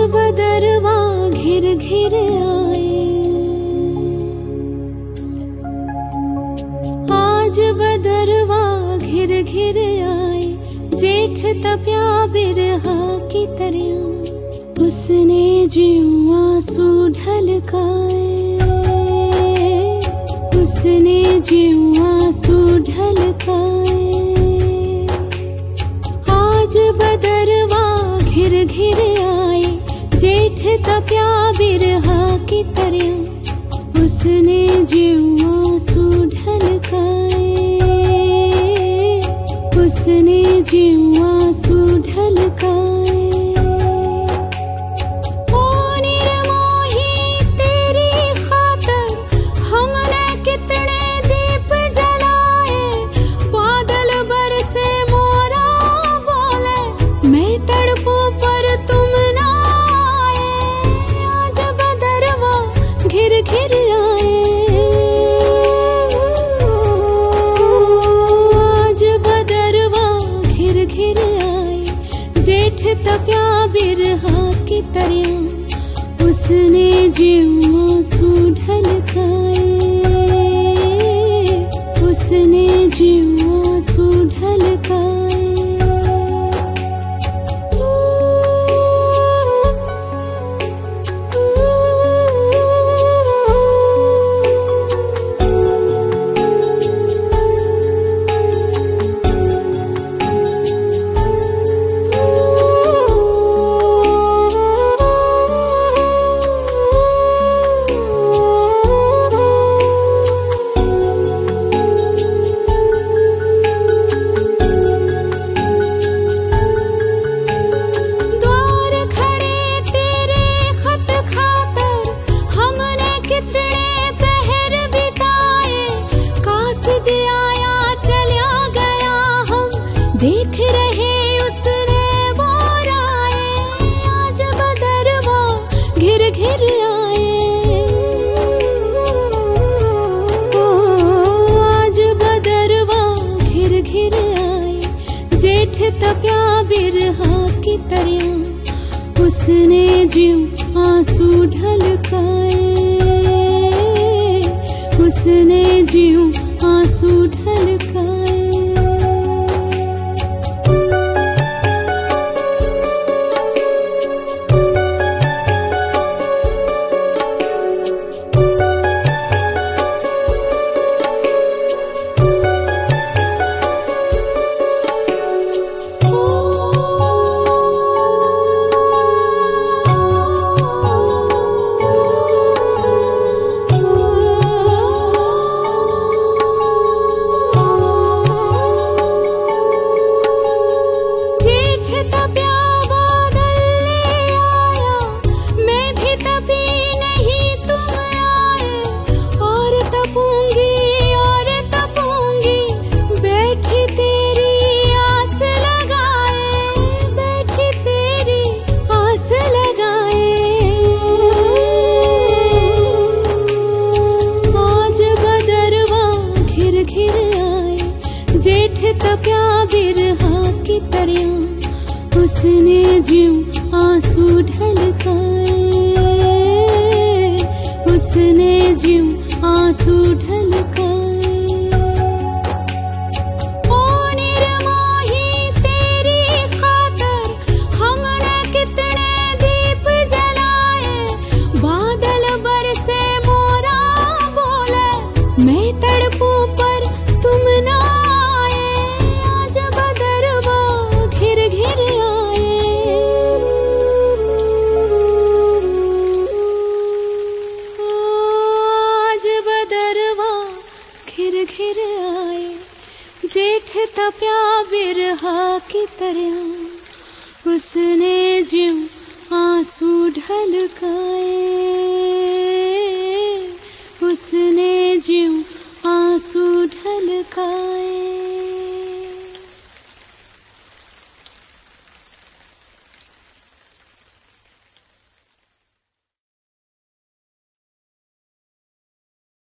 बदरवा घिर घिर आए, आज बदरवा घिर घिर आए, जेठ तप्या बिरहा की तरिया, उसने ज्यों आंसू ढलकाए, उसने ज्यों आंसू ढलकाए। आज बदरवा घिर घिर आए, जेठ तप्या बिरहा की तरिया, उसने ज्यों आंसू ढलकाए, उसने ज्यों आंसू ढलकाए। तप्या बिरहा की तरिया, उसने ज्यों आंसू ढलकाए, उसने ज्यों आंसू ढलकाए। देख रहे उसने मोराए, आज बदरवा घिर घिर आए, ओ आज बदरवा घिर घिर आए, जेठ तप्या बिरहा की तरिया, उसने ज्यों आंसू ढलकाए, उसने ज्यों आंसू ढलकाए। जेठ तप्या बिरहा की तरिया, उसने ज्यों आंसू ढलकाए, उसने ज्यों आंसू ढलकाए। मैं तड़पूं पर तुम ना आए, आज बदरवा घिर घिर आए, आज बदरवा घिर घिर आए, जेठ तप्या बिरहा की तरिया, उसने ज्यों आंसू ढलकाए।